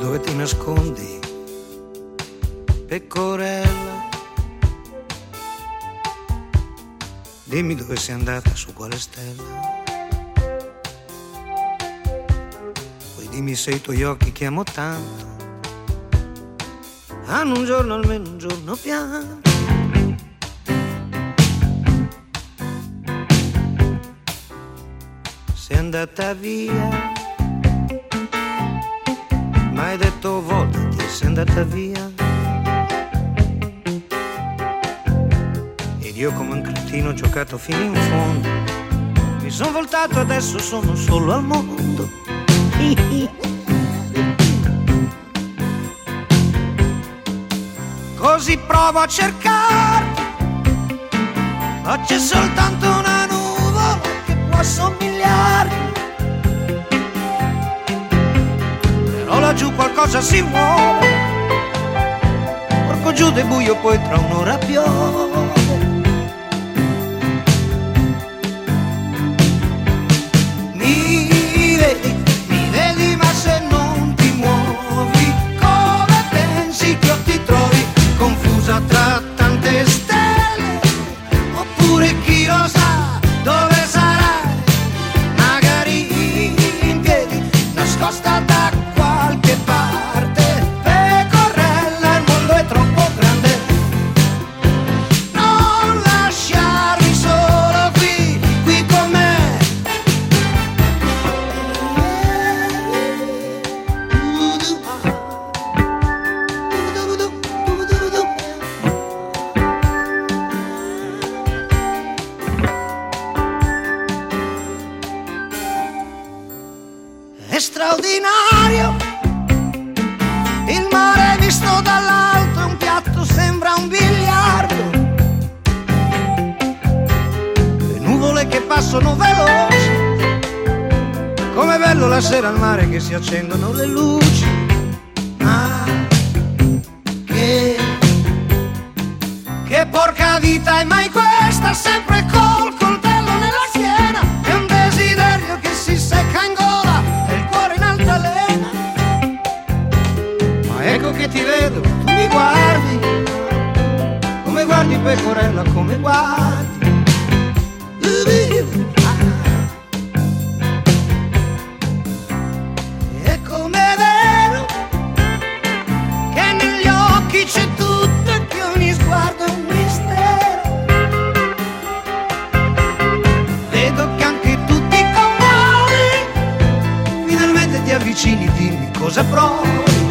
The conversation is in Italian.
Dove ti nascondi, pecorella? Dimmi dove sei andata, su quale stella. Poi dimmi se i tuoi occhi che amo tanto hanno un giorno, almeno un giorno pianto. Sei andata via, m'hai detto voltati e sei andata via. Ed io come un cretino ho giocato fino in fondo, mi son voltato, adesso sono solo al mondo. Così provo a cercarti, ma c'è soltanto una nuvola che può somigliarti. Però laggiù qualcosa si muove, porco giù del buio, poi tra un'ora piove. Mi vedi ma se non ti muovi, come pensi che io ti trovi? Confusa tra tante stelle, oppure chi lo sa dove sarai? Magari in piedi, nascosta da qualche parte. Pecorella, il mondo è troppo grande, non lasciarmi solo qui, qui con me. È straordinario, il mare visto dall'alto è un piatto, sembra un biliardo. Le nuvole che passano veloci, com'è bello la sera al mare che si accendono le luci. Ma che porca vita è mai questa, sempre col coltello nella schiena, è un desiderio che si secca in gola e il cuore in altalena. Ma ecco che ti vedo, tu mi guardi, come guardi pecorella, come guardi. E com'è vero che negli occhi c'è tutto e che ogni sguardo è un mistero. Vedo che anche tu ti commuovi, finalmente ti avvicini, dimmi cosa provi.